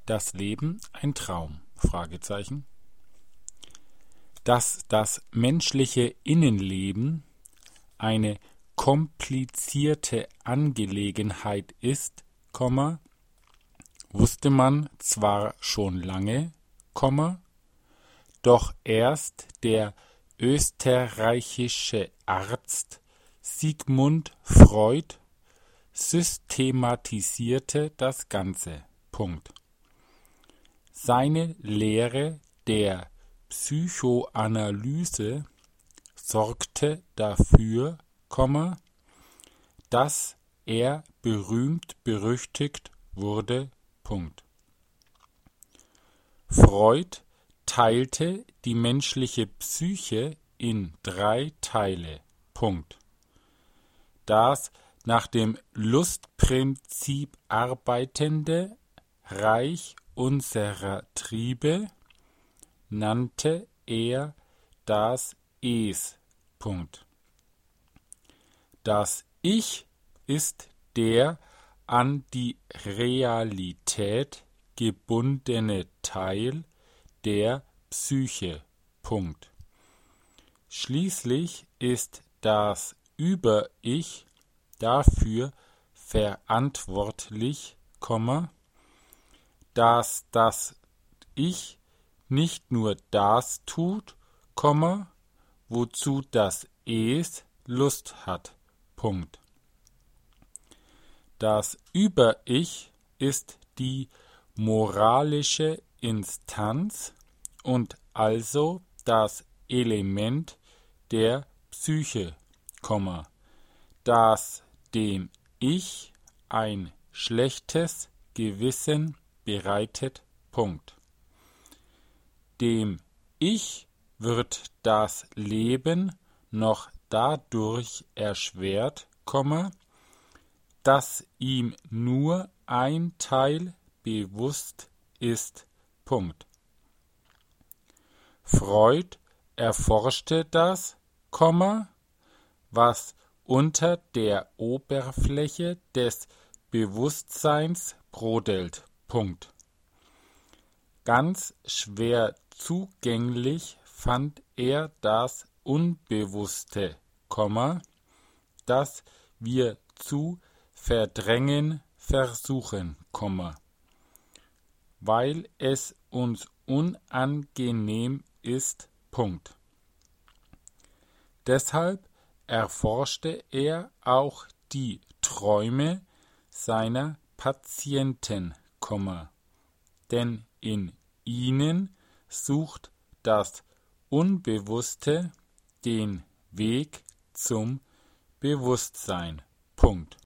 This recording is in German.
das Leben ein Traum? Dass das menschliche Innenleben eine komplizierte Angelegenheit ist, wusste man zwar schon lange, doch erst der österreichische Arzt Sigmund Freud systematisierte das Ganze. Seine Lehre der Psychoanalyse sorgte dafür, dass er berühmt-berüchtigt wurde. Freud teilte die menschliche Psyche in 3 Teile. Das nach dem Lustprinzip arbeitende Reich unserer Triebe nannte er das Es. Das Ich ist der an die Realität gebundene Teil der Psyche. Schließlich ist das Über-Ich dafür verantwortlich, dass das Ich nicht nur das tut, wozu das Es Lust hat. Das Über-Ich ist die moralische Instanz und also das Element der Psyche, das dem Ich ein schlechtes Gewissen bereitet. Dem Ich wird das Leben noch dadurch erschwert, dass ihm nur ein Teil bewusst ist. Freud erforschte das, was unter der Oberfläche des Bewusstseins brodelt. Ganz schwer zugänglich fand er das Unbewusste, das wir zu verdrängen versuchen, weil es uns unangenehm ist. Deshalb erforschte er auch die Träume seiner Patienten, denn in ihnen sucht das Unbewusste den Weg zum Bewusstsein.